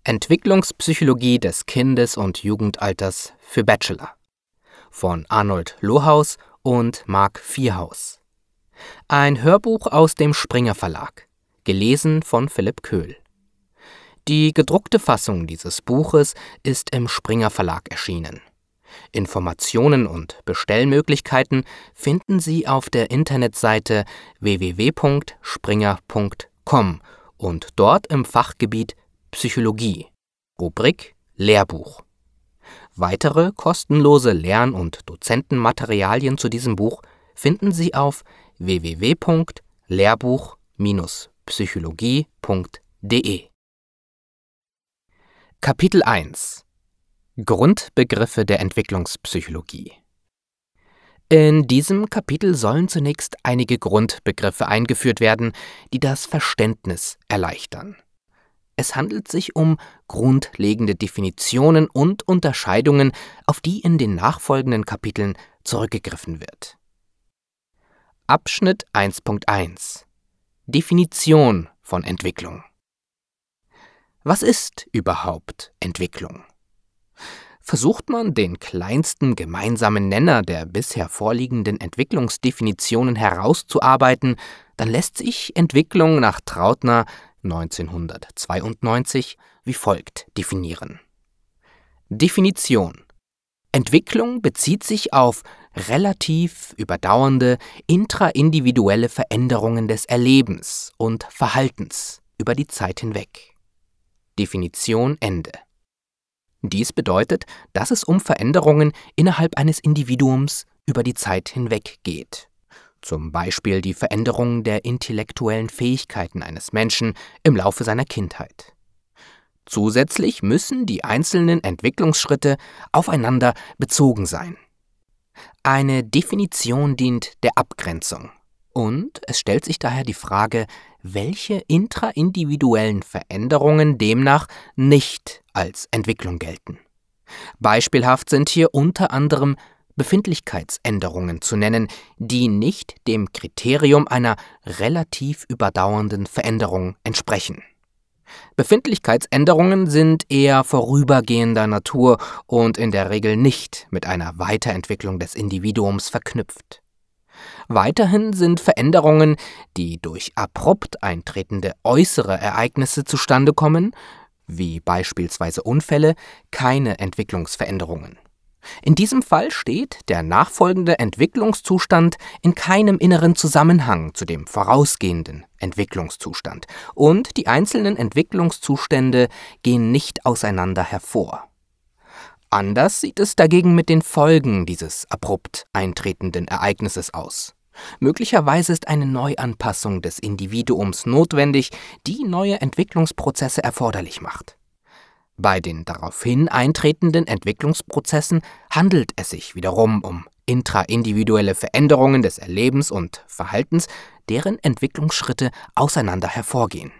Entwicklungspsychologie des Kindes- und Jugendalters für Bachelor von Arnold Lohaus und Mark Vierhaus. Ein Hörbuch aus dem Springer Verlag, gelesen von Philipp Köhl. Die gedruckte Fassung dieses Buches ist im Springer Verlag erschienen. Informationen und Bestellmöglichkeiten finden Sie auf der Internetseite www.springer.com und dort im Fachgebiet Psychologie, Rubrik Lehrbuch. Weitere kostenlose Lern- und Dozentenmaterialien zu diesem Buch finden Sie auf www.lehrbuch-psychologie.de. Kapitel 1 Grundbegriffe der Entwicklungspsychologie. In diesem Kapitel sollen zunächst einige Grundbegriffe eingeführt werden, die das Verständnis erleichtern. Es handelt sich um grundlegende Definitionen und Unterscheidungen, auf die in den nachfolgenden Kapiteln zurückgegriffen wird. Abschnitt 1.1 Definition von Entwicklung. Was ist überhaupt Entwicklung? Versucht man, den kleinsten gemeinsamen Nenner der bisher vorliegenden Entwicklungsdefinitionen herauszuarbeiten, dann lässt sich Entwicklung nach Trautner 1992 wie folgt definieren. Definition: Entwicklung bezieht sich auf relativ überdauernde intraindividuelle Veränderungen des Erlebens und Verhaltens über die Zeit hinweg. Definition Ende. Dies bedeutet, dass es um Veränderungen innerhalb eines Individuums über die Zeit hinweg geht. Zum Beispiel die Veränderung der intellektuellen Fähigkeiten eines Menschen im Laufe seiner Kindheit. Zusätzlich müssen die einzelnen Entwicklungsschritte aufeinander bezogen sein. Eine Definition dient der Abgrenzung. Und es stellt sich daher die Frage, welche intraindividuellen Veränderungen demnach nicht als Entwicklung gelten. Beispielhaft sind hier unter anderem Befindlichkeitsänderungen zu nennen, die nicht dem Kriterium einer relativ überdauernden Veränderung entsprechen. Befindlichkeitsänderungen sind eher vorübergehender Natur und in der Regel nicht mit einer Weiterentwicklung des Individuums verknüpft. Weiterhin sind Veränderungen, die durch abrupt eintretende äußere Ereignisse zustande kommen, wie beispielsweise Unfälle, keine Entwicklungsveränderungen. In diesem Fall steht der nachfolgende Entwicklungszustand in keinem inneren Zusammenhang zu dem vorausgehenden Entwicklungszustand und die einzelnen Entwicklungszustände gehen nicht auseinander hervor. Anders sieht es dagegen mit den Folgen dieses abrupt eintretenden Ereignisses aus. Möglicherweise ist eine Neuanpassung des Individuums notwendig, die neue Entwicklungsprozesse erforderlich macht. Bei den daraufhin eintretenden Entwicklungsprozessen handelt es sich wiederum um intraindividuelle Veränderungen des Erlebens und Verhaltens, deren Entwicklungsschritte auseinander hervorgehen.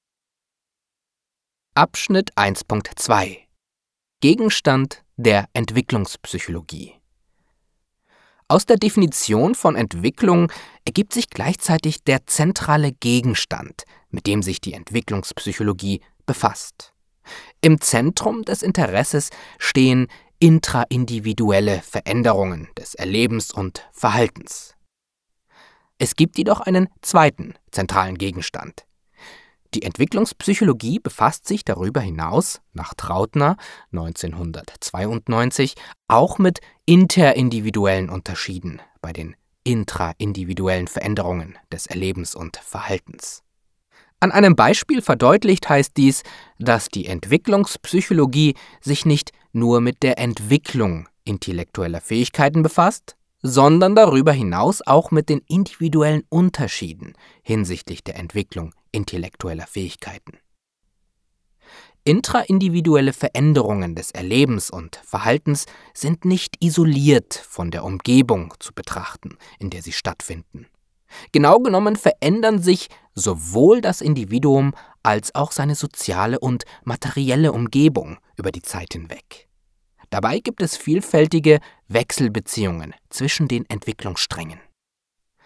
Abschnitt 1.2 Gegenstand der Entwicklungspsychologie. Aus der Definition von Entwicklung ergibt sich gleichzeitig der zentrale Gegenstand, mit dem sich die Entwicklungspsychologie befasst. Im Zentrum des Interesses stehen intraindividuelle Veränderungen des Erlebens und Verhaltens. Es gibt jedoch einen zweiten zentralen Gegenstand. Die Entwicklungspsychologie befasst sich darüber hinaus, nach Trautner 1992, auch mit interindividuellen Unterschieden bei den intraindividuellen Veränderungen des Erlebens und Verhaltens. An einem Beispiel verdeutlicht heißt dies, dass die Entwicklungspsychologie sich nicht nur mit der Entwicklung intellektueller Fähigkeiten befasst, sondern darüber hinaus auch mit den individuellen Unterschieden hinsichtlich der Entwicklung intellektueller Fähigkeiten. Intraindividuelle Veränderungen des Erlebens und Verhaltens sind nicht isoliert von der Umgebung zu betrachten, in der sie stattfinden. Genau genommen verändern sich sowohl das Individuum als auch seine soziale und materielle Umgebung über die Zeit hinweg. Dabei gibt es vielfältige Wechselbeziehungen zwischen den Entwicklungssträngen.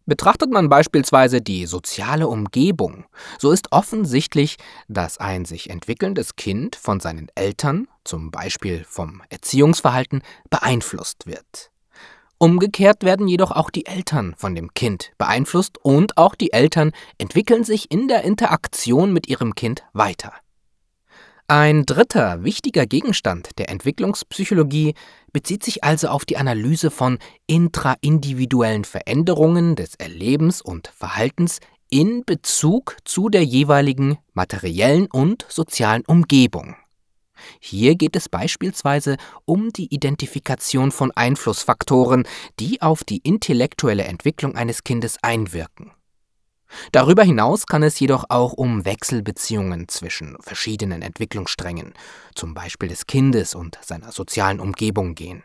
Betrachtet man beispielsweise die soziale Umgebung, so ist offensichtlich, dass ein sich entwickelndes Kind von seinen Eltern, zum Beispiel vom Erziehungsverhalten, beeinflusst wird. Umgekehrt werden jedoch auch die Eltern von dem Kind beeinflusst und auch die Eltern entwickeln sich in der Interaktion mit ihrem Kind weiter. Ein dritter wichtiger Gegenstand der Entwicklungspsychologie bezieht sich also auf die Analyse von intraindividuellen Veränderungen des Erlebens und Verhaltens in Bezug zu der jeweiligen materiellen und sozialen Umgebung. Hier geht es beispielsweise um die Identifikation von Einflussfaktoren, die auf die intellektuelle Entwicklung eines Kindes einwirken. Darüber hinaus kann es jedoch auch um Wechselbeziehungen zwischen verschiedenen Entwicklungssträngen, zum Beispiel des Kindes und seiner sozialen Umgebung gehen.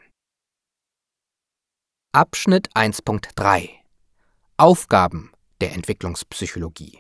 Abschnitt 1.3 Aufgaben der Entwicklungspsychologie.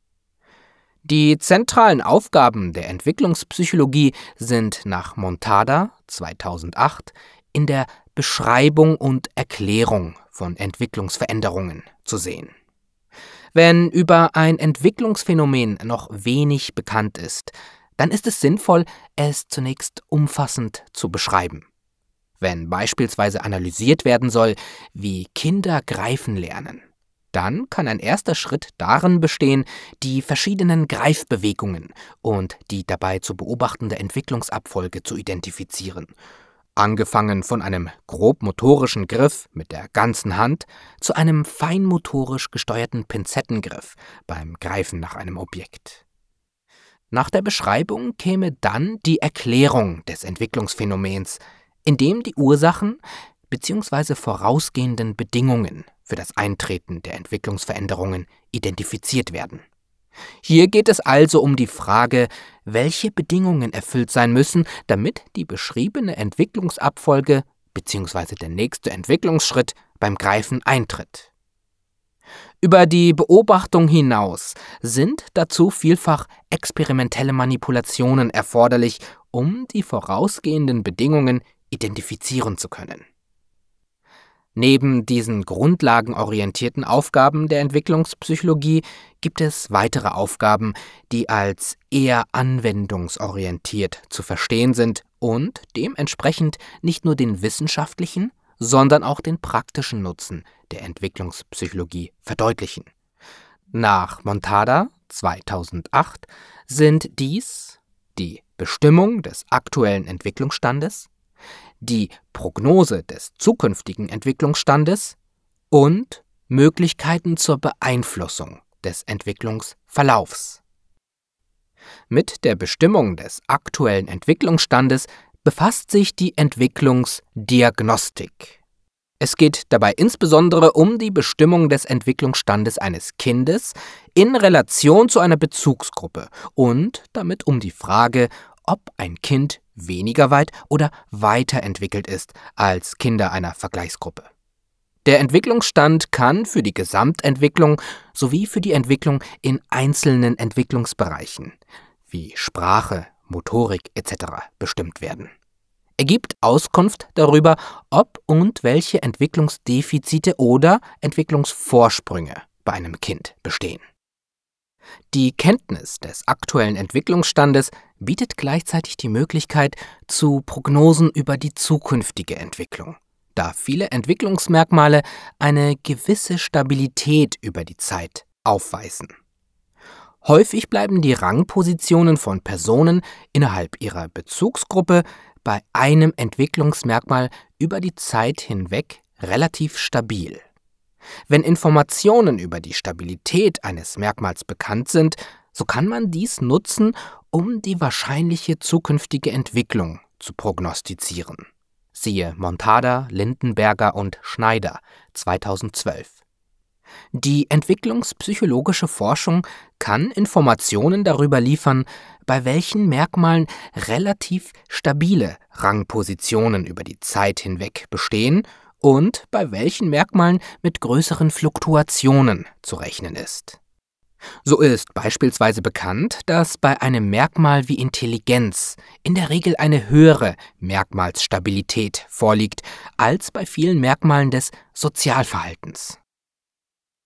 Die zentralen Aufgaben der Entwicklungspsychologie sind nach Montada 2008 in der Beschreibung und Erklärung von Entwicklungsveränderungen zu sehen. Wenn über ein Entwicklungsphänomen noch wenig bekannt ist, dann ist es sinnvoll, es zunächst umfassend zu beschreiben. Wenn beispielsweise analysiert werden soll, wie Kinder greifen lernen, dann kann ein erster Schritt darin bestehen, die verschiedenen Greifbewegungen und die dabei zu beobachtende Entwicklungsabfolge zu identifizieren. Angefangen von einem grobmotorischen Griff mit der ganzen Hand zu einem feinmotorisch gesteuerten Pinzettengriff beim Greifen nach einem Objekt. Nach der Beschreibung käme dann die Erklärung des Entwicklungsphänomens, in dem die Ursachen bzw. vorausgehenden Bedingungen für das Eintreten der Entwicklungsveränderungen identifiziert werden. Hier geht es also um die Frage, welche Bedingungen erfüllt sein müssen, damit die beschriebene Entwicklungsabfolge bzw. der nächste Entwicklungsschritt beim Greifen eintritt. Über die Beobachtung hinaus sind dazu vielfach experimentelle Manipulationen erforderlich, um die vorausgehenden Bedingungen identifizieren zu können. Neben diesen grundlagenorientierten Aufgaben der Entwicklungspsychologie gibt es weitere Aufgaben, die als eher anwendungsorientiert zu verstehen sind und dementsprechend nicht nur den wissenschaftlichen, sondern auch den praktischen Nutzen der Entwicklungspsychologie verdeutlichen. Nach Montada 2008 sind dies die Bestimmung des aktuellen Entwicklungsstandes, die Prognose des zukünftigen Entwicklungsstandes und Möglichkeiten zur Beeinflussung des Entwicklungsverlaufs. Mit der Bestimmung des aktuellen Entwicklungsstandes befasst sich die Entwicklungsdiagnostik. Es geht dabei insbesondere um die Bestimmung des Entwicklungsstandes eines Kindes in Relation zu einer Bezugsgruppe und damit um die Frage, ob ein Kind weniger weit oder weiterentwickelt ist als Kinder einer Vergleichsgruppe. Der Entwicklungsstand kann für die Gesamtentwicklung sowie für die Entwicklung in einzelnen Entwicklungsbereichen wie Sprache, Motorik etc. bestimmt werden. Er gibt Auskunft darüber, ob und welche Entwicklungsdefizite oder Entwicklungsvorsprünge bei einem Kind bestehen. Die Kenntnis des aktuellen Entwicklungsstandes bietet gleichzeitig die Möglichkeit zu Prognosen über die zukünftige Entwicklung, da viele Entwicklungsmerkmale eine gewisse Stabilität über die Zeit aufweisen. Häufig bleiben die Rangpositionen von Personen innerhalb ihrer Bezugsgruppe bei einem Entwicklungsmerkmal über die Zeit hinweg relativ stabil. Wenn Informationen über die Stabilität eines Merkmals bekannt sind, so kann man dies nutzen, um die wahrscheinliche zukünftige Entwicklung zu prognostizieren. Siehe Montada, Lindenberger und Schneider 2012. Die entwicklungspsychologische Forschung kann Informationen darüber liefern, bei welchen Merkmalen relativ stabile Rangpositionen über die Zeit hinweg bestehen und bei welchen Merkmalen mit größeren Fluktuationen zu rechnen ist. So ist beispielsweise bekannt, dass bei einem Merkmal wie Intelligenz in der Regel eine höhere Merkmalsstabilität vorliegt als bei vielen Merkmalen des Sozialverhaltens.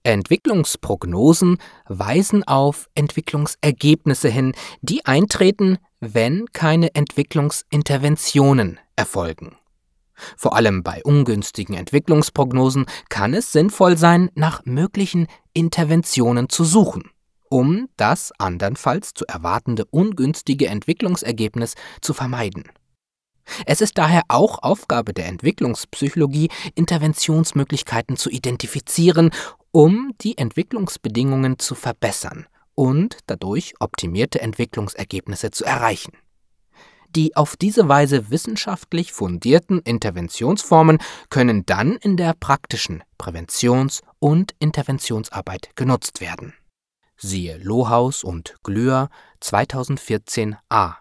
Entwicklungsprognosen weisen auf Entwicklungsergebnisse hin, die eintreten, wenn keine Entwicklungsinterventionen erfolgen. Vor allem bei ungünstigen Entwicklungsprognosen kann es sinnvoll sein, nach möglichen Interventionen zu suchen, um das andernfalls zu erwartende ungünstige Entwicklungsergebnis zu vermeiden. Es ist daher auch Aufgabe der Entwicklungspsychologie, Interventionsmöglichkeiten zu identifizieren, um die Entwicklungsbedingungen zu verbessern und dadurch optimierte Entwicklungsergebnisse zu erreichen. Die auf diese Weise wissenschaftlich fundierten Interventionsformen können dann in der praktischen Präventions- und Interventionsarbeit genutzt werden. Siehe Lohaus und Glür 2014a.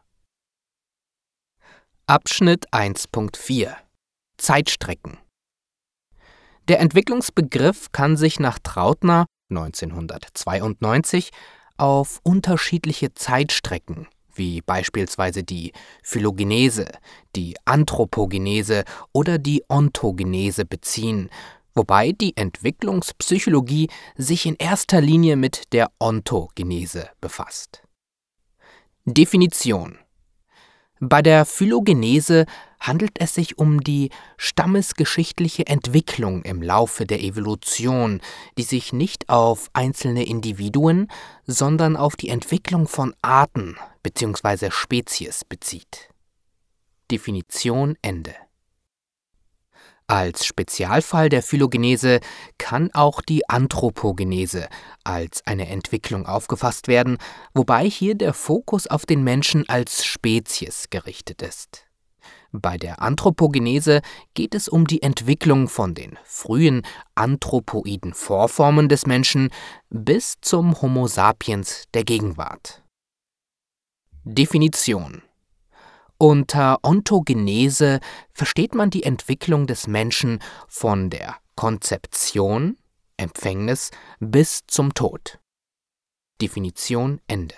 Abschnitt 1.4 Zeitstrecken. Der Entwicklungsbegriff kann sich nach Trautner 1992 auf unterschiedliche Zeitstrecken, wie beispielsweise die Phylogenese, die Anthropogenese oder die Ontogenese beziehen, wobei die Entwicklungspsychologie sich in erster Linie mit der Ontogenese befasst. Definition: Bei der Phylogenese handelt es sich um die stammesgeschichtliche Entwicklung im Laufe der Evolution, die sich nicht auf einzelne Individuen, sondern auf die Entwicklung von Arten bzw. Spezies bezieht. Definition Ende. Als Spezialfall der Phylogenese kann auch die Anthropogenese als eine Entwicklung aufgefasst werden, wobei hier der Fokus auf den Menschen als Spezies gerichtet ist. Bei der Anthropogenese geht es um die Entwicklung von den frühen anthropoiden Vorformen des Menschen bis zum Homo sapiens der Gegenwart. Definition: Unter Ontogenese versteht man die Entwicklung des Menschen von der Konzeption, Empfängnis bis zum Tod. Definition Ende.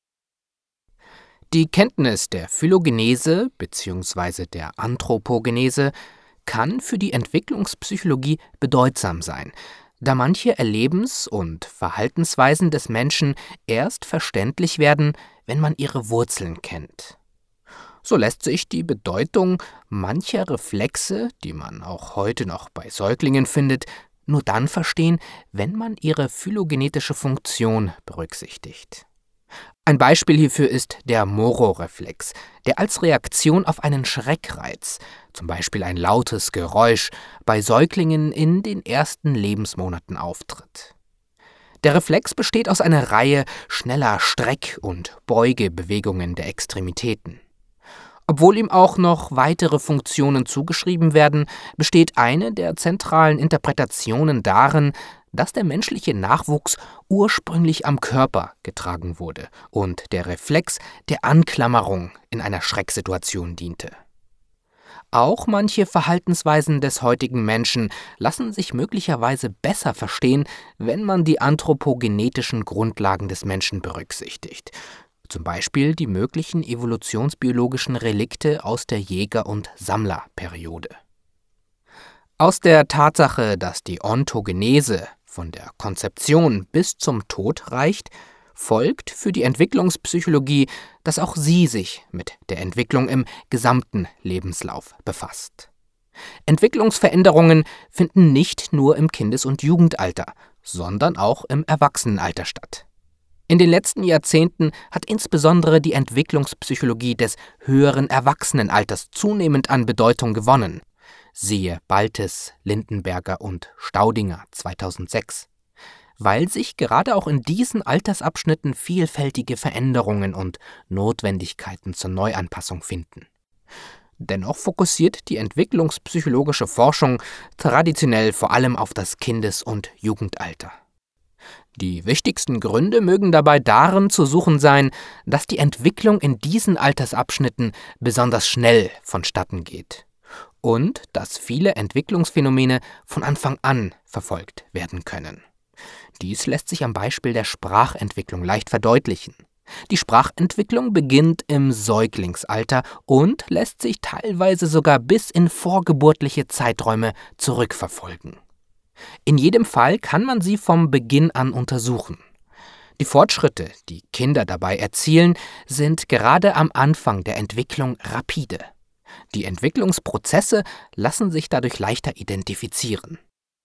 Die Kenntnis der Phylogenese bzw. der Anthropogenese kann für die Entwicklungspsychologie bedeutsam sein, da manche Erlebens- und Verhaltensweisen des Menschen erst verständlich werden, wenn man ihre Wurzeln kennt. So lässt sich die Bedeutung mancher Reflexe, die man auch heute noch bei Säuglingen findet, nur dann verstehen, wenn man ihre phylogenetische Funktion berücksichtigt. Ein Beispiel hierfür ist der Moro-Reflex, der als Reaktion auf einen Schreckreiz, zum Beispiel ein lautes Geräusch, bei Säuglingen in den ersten Lebensmonaten auftritt. Der Reflex besteht aus einer Reihe schneller Streck- und Beugebewegungen der Extremitäten. Obwohl ihm auch noch weitere Funktionen zugeschrieben werden, besteht eine der zentralen Interpretationen darin, dass der menschliche Nachwuchs ursprünglich am Körper getragen wurde und der Reflex der Anklammerung in einer Schrecksituation diente. Auch manche Verhaltensweisen des heutigen Menschen lassen sich möglicherweise besser verstehen, wenn man die anthropogenetischen Grundlagen des Menschen berücksichtigt. Zum Beispiel die möglichen evolutionsbiologischen Relikte aus der Jäger- und Sammlerperiode. Aus der Tatsache, dass die Ontogenese von der Konzeption bis zum Tod reicht, folgt für die Entwicklungspsychologie, dass auch sie sich mit der Entwicklung im gesamten Lebenslauf befasst. Entwicklungsveränderungen finden nicht nur im Kindes- und Jugendalter, sondern auch im Erwachsenenalter statt. In den letzten Jahrzehnten hat insbesondere die Entwicklungspsychologie des höheren Erwachsenenalters zunehmend an Bedeutung gewonnen. Siehe Baltes, Lindenberger und Staudinger 2006. Weil sich gerade auch in diesen Altersabschnitten vielfältige Veränderungen und Notwendigkeiten zur Neuanpassung finden. Dennoch fokussiert die entwicklungspsychologische Forschung traditionell vor allem auf das Kindes- und Jugendalter. Die wichtigsten Gründe mögen dabei darin zu suchen sein, dass die Entwicklung in diesen Altersabschnitten besonders schnell vonstatten geht und dass viele Entwicklungsphänomene von Anfang an verfolgt werden können. Dies lässt sich am Beispiel der Sprachentwicklung leicht verdeutlichen. Die Sprachentwicklung beginnt im Säuglingsalter und lässt sich teilweise sogar bis in vorgeburtliche Zeiträume zurückverfolgen. In jedem Fall kann man sie vom Beginn an untersuchen. Die Fortschritte, die Kinder dabei erzielen, sind gerade am Anfang der Entwicklung rapide. Die Entwicklungsprozesse lassen sich dadurch leichter identifizieren.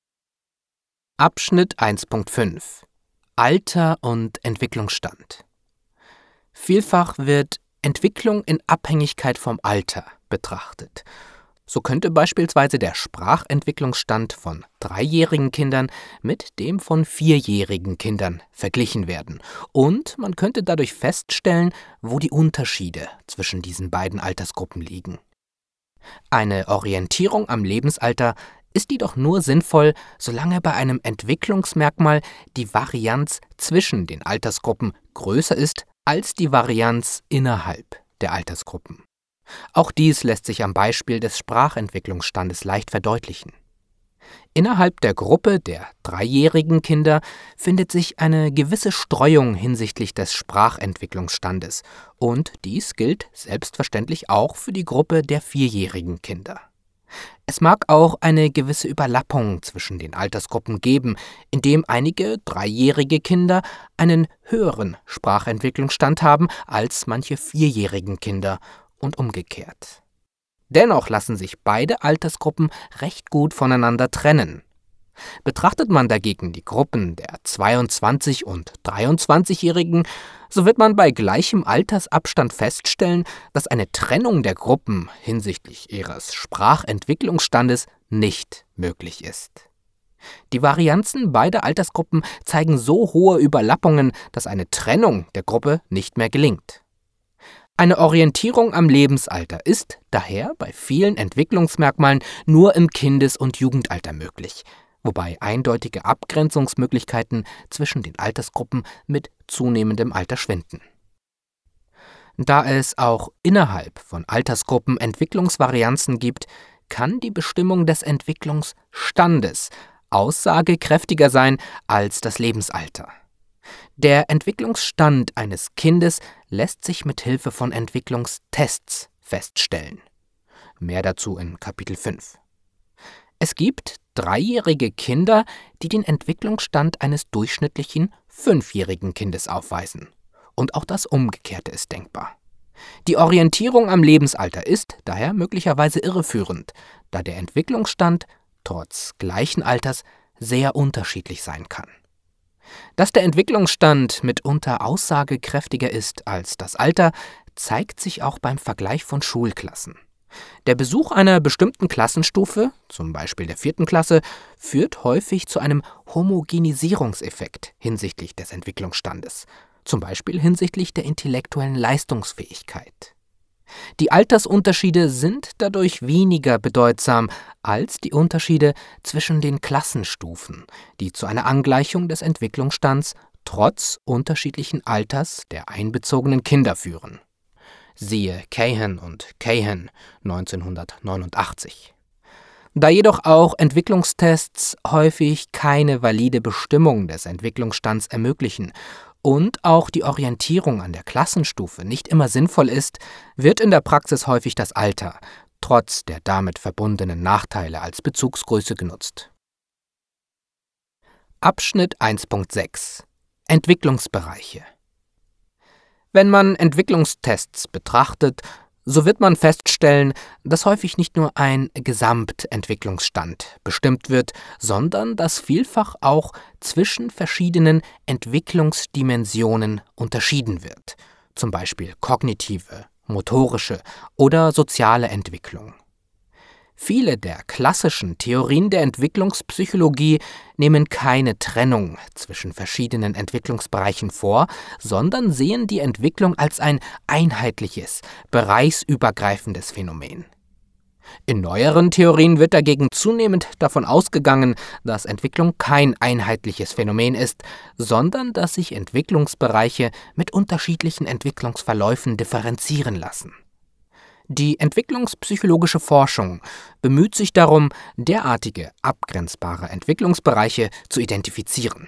Abschnitt 1.5 Alter und Entwicklungsstand. Vielfach wird Entwicklung in Abhängigkeit vom Alter betrachtet. So könnte beispielsweise der Sprachentwicklungsstand von 3-jährigen Kindern mit dem von 4-jährigen Kindern verglichen werden. Und man könnte dadurch feststellen, wo die Unterschiede zwischen diesen beiden Altersgruppen liegen. Eine Orientierung am Lebensalter ist jedoch nur sinnvoll, solange bei einem Entwicklungsmerkmal die Varianz zwischen den Altersgruppen größer ist als die Varianz innerhalb der Altersgruppen. Auch dies lässt sich am Beispiel des Sprachentwicklungsstandes leicht verdeutlichen. Innerhalb der Gruppe der 3-jährigen Kinder findet sich eine gewisse Streuung hinsichtlich des Sprachentwicklungsstandes, und dies gilt selbstverständlich auch für die Gruppe der 4-jährigen Kinder. Es mag auch eine gewisse Überlappung zwischen den Altersgruppen geben, indem einige 3-jährige Kinder einen höheren Sprachentwicklungsstand haben als manche 4-jährigen Kinder und umgekehrt. Dennoch lassen sich beide Altersgruppen recht gut voneinander trennen. Betrachtet man dagegen die Gruppen der 22- und 23-Jährigen, so wird man bei gleichem Altersabstand feststellen, dass eine Trennung der Gruppen hinsichtlich ihres Sprachentwicklungsstandes nicht möglich ist. Die Varianzen beider Altersgruppen zeigen so hohe Überlappungen, dass eine Trennung der Gruppe nicht mehr gelingt. Eine Orientierung am Lebensalter ist daher bei vielen Entwicklungsmerkmalen nur im Kindes- und Jugendalter möglich, wobei eindeutige Abgrenzungsmöglichkeiten zwischen den Altersgruppen mit zunehmendem Alter schwinden. Da es auch innerhalb von Altersgruppen Entwicklungsvarianzen gibt, kann die Bestimmung des Entwicklungsstandes aussagekräftiger sein als das Lebensalter. Der Entwicklungsstand eines Kindes lässt sich mit Hilfe von Entwicklungstests feststellen. Mehr dazu in Kapitel 5. Es gibt 3-jährige Kinder, die den Entwicklungsstand eines durchschnittlichen 5-jährigen Kindes aufweisen. Und auch das Umgekehrte ist denkbar. Die Orientierung am Lebensalter ist daher möglicherweise irreführend, da der Entwicklungsstand trotz gleichen Alters sehr unterschiedlich sein kann. Dass der Entwicklungsstand mitunter aussagekräftiger ist als das Alter, zeigt sich auch beim Vergleich von Schulklassen. Der Besuch einer bestimmten Klassenstufe, zum Beispiel der 4. Klasse, führt häufig zu einem Homogenisierungseffekt hinsichtlich des Entwicklungsstandes, zum Beispiel hinsichtlich der intellektuellen Leistungsfähigkeit. Die Altersunterschiede sind dadurch weniger bedeutsam als die Unterschiede zwischen den Klassenstufen, die zu einer Angleichung des Entwicklungsstands trotz unterschiedlichen Alters der einbezogenen Kinder führen. Siehe Cahan und Cahan 1989. Da jedoch auch Entwicklungstests häufig keine valide Bestimmung des Entwicklungsstands ermöglichen und auch die Orientierung an der Klassenstufe nicht immer sinnvoll ist, wird in der Praxis häufig das Alter, trotz der damit verbundenen Nachteile, als Bezugsgröße genutzt. Abschnitt 1.6 Entwicklungsbereiche. Wenn man Entwicklungstests betrachtet, so wird man feststellen, dass häufig nicht nur ein Gesamtentwicklungsstand bestimmt wird, sondern dass vielfach auch zwischen verschiedenen Entwicklungsdimensionen unterschieden wird, zum Beispiel kognitive, motorische oder soziale Entwicklung. Viele der klassischen Theorien der Entwicklungspsychologie nehmen keine Trennung zwischen verschiedenen Entwicklungsbereichen vor, sondern sehen die Entwicklung als ein einheitliches, bereichsübergreifendes Phänomen. In neueren Theorien wird dagegen zunehmend davon ausgegangen, dass Entwicklung kein einheitliches Phänomen ist, sondern dass sich Entwicklungsbereiche mit unterschiedlichen Entwicklungsverläufen differenzieren lassen. Die entwicklungspsychologische Forschung bemüht sich darum, derartige abgrenzbare Entwicklungsbereiche zu identifizieren.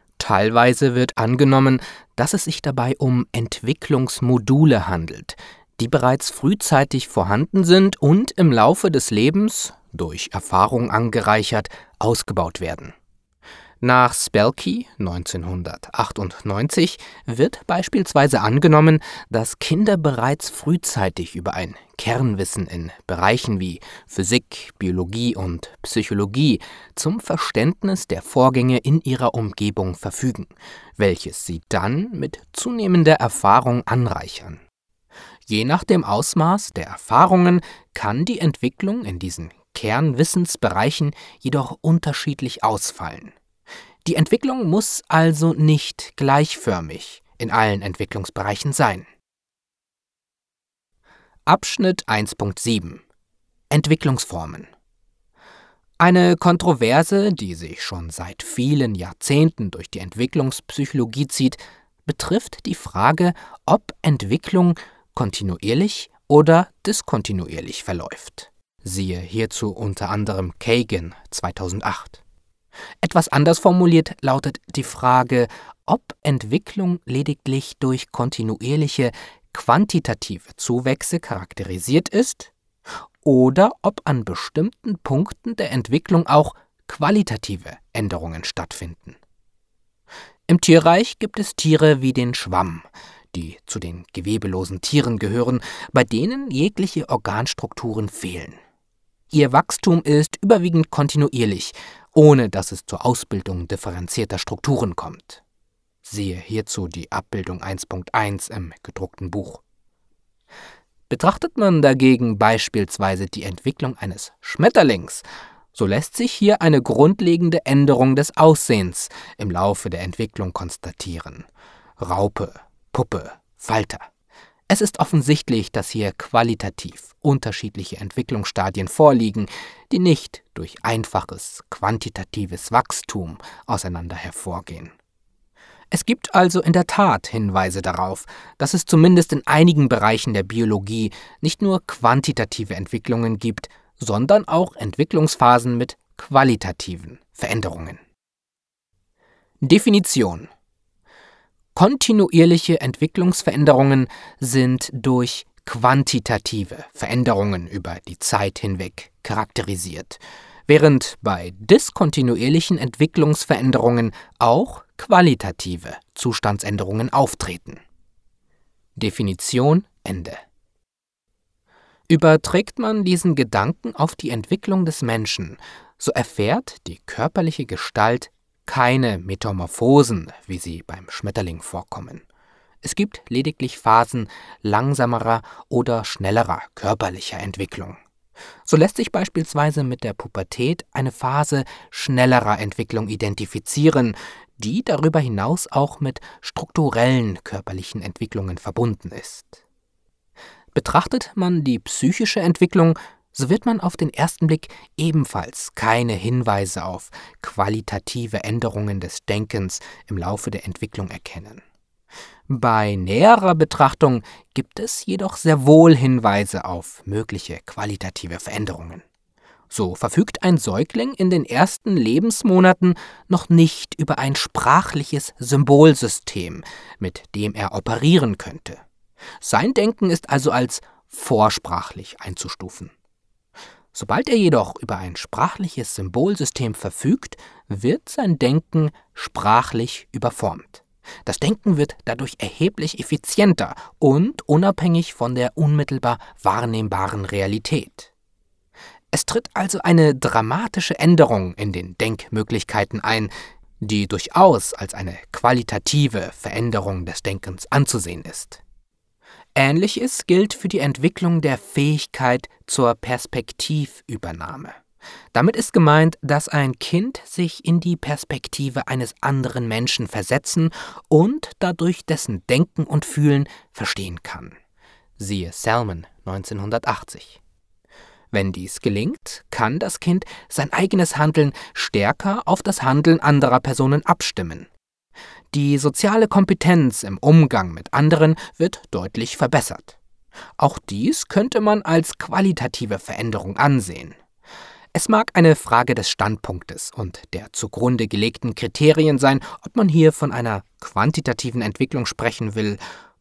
Teilweise wird angenommen, dass es sich dabei um Entwicklungsmodule handelt, die bereits frühzeitig vorhanden sind und im Laufe des Lebens, durch Erfahrung angereichert, ausgebaut werden. Nach Spelke 1998 wird beispielsweise angenommen, dass Kinder bereits frühzeitig über ein Kernwissen in Bereichen wie Physik, Biologie und Psychologie zum Verständnis der Vorgänge in ihrer Umgebung verfügen, welches sie dann mit zunehmender Erfahrung anreichern. Je nach dem Ausmaß der Erfahrungen kann die Entwicklung in diesen Kernwissensbereichen jedoch unterschiedlich ausfallen. Die Entwicklung muss also nicht gleichförmig in allen Entwicklungsbereichen sein. Abschnitt 1.7 Entwicklungsformen. Eine Kontroverse, die sich schon seit vielen Jahrzehnten durch die Entwicklungspsychologie zieht, betrifft die Frage, ob Entwicklung kontinuierlich oder diskontinuierlich verläuft. Siehe hierzu unter anderem Kagan 2008. Etwas anders formuliert lautet die Frage, ob Entwicklung lediglich durch kontinuierliche quantitative Zuwächse charakterisiert ist oder ob an bestimmten Punkten der Entwicklung auch qualitative Änderungen stattfinden. Im Tierreich gibt es Tiere wie den Schwamm, die zu den gewebelosen Tieren gehören, bei denen jegliche Organstrukturen fehlen. Ihr Wachstum ist überwiegend kontinuierlich, ohne dass es zur Ausbildung differenzierter Strukturen kommt. Siehe hierzu die Abbildung 1.1 im gedruckten Buch. Betrachtet man dagegen beispielsweise die Entwicklung eines Schmetterlings, so lässt sich hier eine grundlegende Änderung des Aussehens im Laufe der Entwicklung konstatieren. Raupe, Puppe, Falter. Es ist offensichtlich, dass hier qualitativ unterschiedliche Entwicklungsstadien vorliegen, die nicht durch einfaches quantitatives Wachstum auseinander hervorgehen. Es gibt also in der Tat Hinweise darauf, dass es zumindest in einigen Bereichen der Biologie nicht nur quantitative Entwicklungen gibt, sondern auch Entwicklungsphasen mit qualitativen Veränderungen. Definition: Kontinuierliche Entwicklungsveränderungen sind durch quantitative Veränderungen über die Zeit hinweg charakterisiert, während bei diskontinuierlichen Entwicklungsveränderungen auch qualitative Zustandsänderungen auftreten. Definition Ende. Überträgt man diesen Gedanken auf die Entwicklung des Menschen, so erfährt die körperliche Gestalt keine Metamorphosen, wie sie beim Schmetterling vorkommen. Es gibt lediglich Phasen langsamerer oder schnellerer körperlicher Entwicklung. So lässt sich beispielsweise mit der Pubertät eine Phase schnellerer Entwicklung identifizieren, die darüber hinaus auch mit strukturellen körperlichen Entwicklungen verbunden ist. Betrachtet man die psychische Entwicklung, so wird man auf den ersten Blick ebenfalls keine Hinweise auf qualitative Änderungen des Denkens im Laufe der Entwicklung erkennen. Bei näherer Betrachtung gibt es jedoch sehr wohl Hinweise auf mögliche qualitative Veränderungen. So verfügt ein Säugling in den ersten Lebensmonaten noch nicht über ein sprachliches Symbolsystem, mit dem er operieren könnte. Sein Denken ist also als vorsprachlich einzustufen. Sobald er jedoch über ein sprachliches Symbolsystem verfügt, wird sein Denken sprachlich überformt. Das Denken wird dadurch erheblich effizienter und unabhängig von der unmittelbar wahrnehmbaren Realität. Es tritt also eine dramatische Änderung in den Denkmöglichkeiten ein, die durchaus als eine qualitative Veränderung des Denkens anzusehen ist. Ähnliches gilt für die Entwicklung der Fähigkeit zur Perspektivübernahme. Damit ist gemeint, dass ein Kind sich in die Perspektive eines anderen Menschen versetzen und dadurch dessen Denken und Fühlen verstehen kann. Siehe Salmon 1980. Wenn dies gelingt, kann das Kind sein eigenes Handeln stärker auf das Handeln anderer Personen abstimmen. Die soziale Kompetenz im Umgang mit anderen wird deutlich verbessert. Auch dies könnte man als qualitative Veränderung ansehen. Es mag eine Frage des Standpunktes und der zugrunde gelegten Kriterien sein, ob man hier von einer quantitativen Entwicklung sprechen will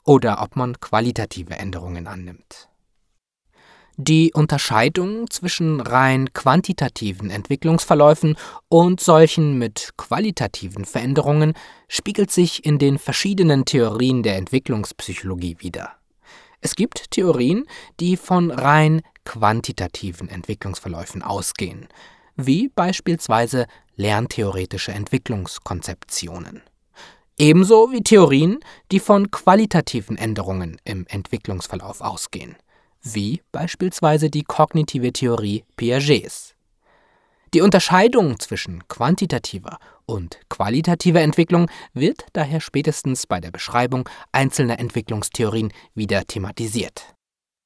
oder ob man qualitative Änderungen annimmt. Die Unterscheidung zwischen rein quantitativen Entwicklungsverläufen und solchen mit qualitativen Veränderungen spiegelt sich in den verschiedenen Theorien der Entwicklungspsychologie wider. Es gibt Theorien, die von rein quantitativen Entwicklungsverläufen ausgehen, wie beispielsweise lerntheoretische Entwicklungskonzeptionen. Ebenso wie Theorien, die von qualitativen Änderungen im Entwicklungsverlauf ausgehen, wie beispielsweise die kognitive Theorie Piagets. Die Unterscheidung zwischen quantitativer und qualitativer Entwicklung wird daher spätestens bei der Beschreibung einzelner Entwicklungstheorien wieder thematisiert.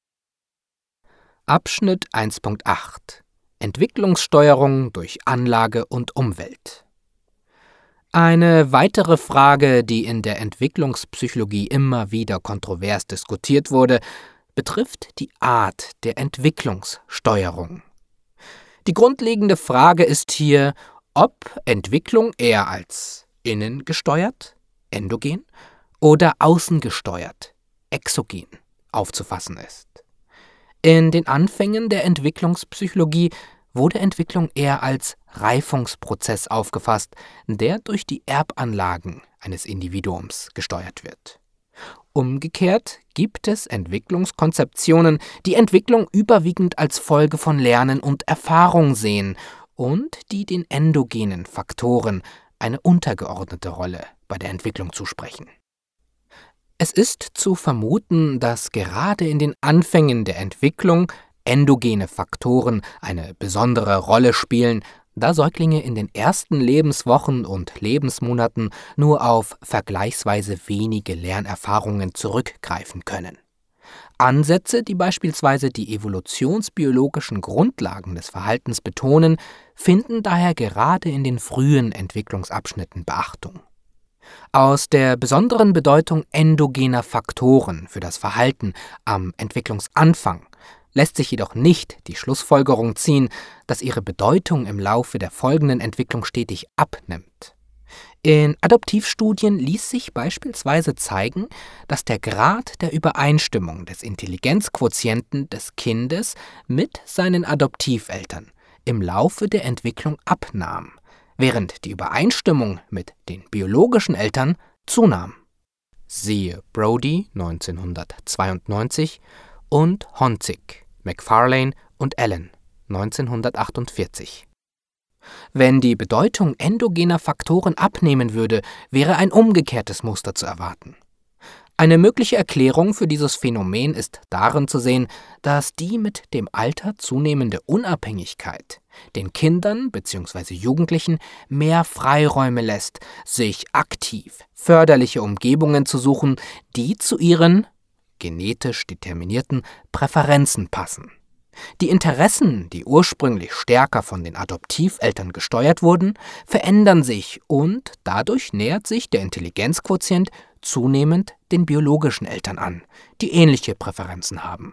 Abschnitt 1.8 Entwicklungssteuerung durch Anlage und Umwelt. Eine weitere Frage, die in der Entwicklungspsychologie immer wieder kontrovers diskutiert wurde, betrifft die Art der Entwicklungssteuerung. Die grundlegende Frage ist hier, ob Entwicklung eher als innen gesteuert, endogen, oder außen gesteuert, exogen, aufzufassen ist. In den Anfängen der Entwicklungspsychologie wurde Entwicklung eher als Reifungsprozess aufgefasst, der durch die Erbanlagen eines Individuums gesteuert wird. Umgekehrt gibt es Entwicklungskonzeptionen, die Entwicklung überwiegend als Folge von Lernen und Erfahrung sehen und die den endogenen Faktoren eine untergeordnete Rolle bei der Entwicklung zusprechen. Es ist zu vermuten, dass gerade in den Anfängen der Entwicklung endogene Faktoren eine besondere Rolle spielen, da Säuglinge in den ersten Lebenswochen und Lebensmonaten nur auf vergleichsweise wenige Lernerfahrungen zurückgreifen können. Ansätze, die beispielsweise die evolutionsbiologischen Grundlagen des Verhaltens betonen, finden daher gerade in den frühen Entwicklungsabschnitten Beachtung. Aus der besonderen Bedeutung endogener Faktoren für das Verhalten am Entwicklungsanfang lässt sich jedoch nicht die Schlussfolgerung ziehen, dass ihre Bedeutung im Laufe der folgenden Entwicklung stetig abnimmt. In Adoptivstudien ließ sich beispielsweise zeigen, dass der Grad der Übereinstimmung des Intelligenzquotienten des Kindes mit seinen Adoptiveltern im Laufe der Entwicklung abnahm, während die Übereinstimmung mit den biologischen Eltern zunahm. Siehe Brody 1992 und Honzig, McFarlane und Allen 1948. Wenn die Bedeutung endogener Faktoren abnehmen würde, wäre ein umgekehrtes Muster zu erwarten. Eine mögliche Erklärung für dieses Phänomen ist darin zu sehen, dass die mit dem Alter zunehmende Unabhängigkeit den Kindern bzw. Jugendlichen mehr Freiräume lässt, sich aktiv förderliche Umgebungen zu suchen, die zu ihren genetisch determinierten Präferenzen passen. Die Interessen, die ursprünglich stärker von den Adoptiveltern gesteuert wurden, verändern sich und dadurch nähert sich der Intelligenzquotient zunehmend den biologischen Eltern an, die ähnliche Präferenzen haben.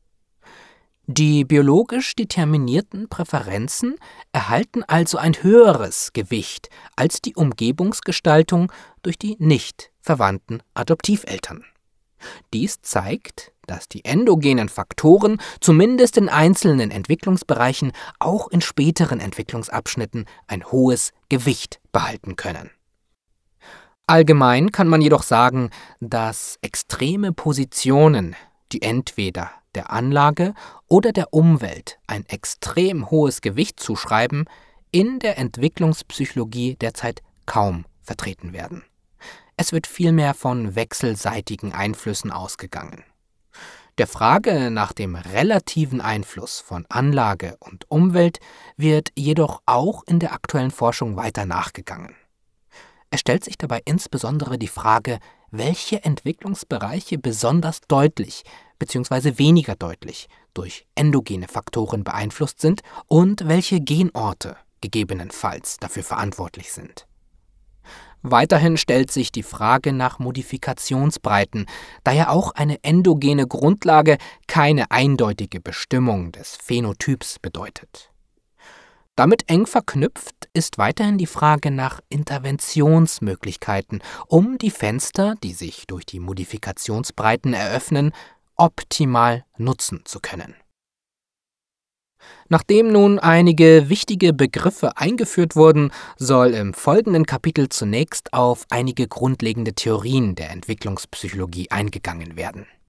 Die biologisch determinierten Präferenzen erhalten also ein höheres Gewicht als die Umgebungsgestaltung durch die nicht verwandten Adoptiveltern. Dies zeigt, dass die endogenen Faktoren zumindest in einzelnen Entwicklungsbereichen auch in späteren Entwicklungsabschnitten ein hohes Gewicht behalten können. Allgemein kann man jedoch sagen, dass extreme Positionen, die entweder der Anlage oder der Umwelt ein extrem hohes Gewicht zuschreiben, in der Entwicklungspsychologie derzeit kaum vertreten werden. Es wird vielmehr von wechselseitigen Einflüssen ausgegangen. Der Frage nach dem relativen Einfluss von Anlage und Umwelt wird jedoch auch in der aktuellen Forschung weiter nachgegangen. Es stellt sich dabei insbesondere die Frage, welche Entwicklungsbereiche besonders deutlich bzw. weniger deutlich durch endogene Faktoren beeinflusst sind und welche Genorte gegebenenfalls dafür verantwortlich sind. Weiterhin stellt sich die Frage nach Modifikationsbreiten, da ja auch eine endogene Grundlage keine eindeutige Bestimmung des Phänotyps bedeutet. Damit eng verknüpft ist weiterhin die Frage nach Interventionsmöglichkeiten, um die Fenster, die sich durch die Modifikationsbreiten eröffnen, optimal nutzen zu können. Nachdem nun einige wichtige Begriffe eingeführt wurden, soll im folgenden Kapitel zunächst auf einige grundlegende Theorien der Entwicklungspsychologie eingegangen werden.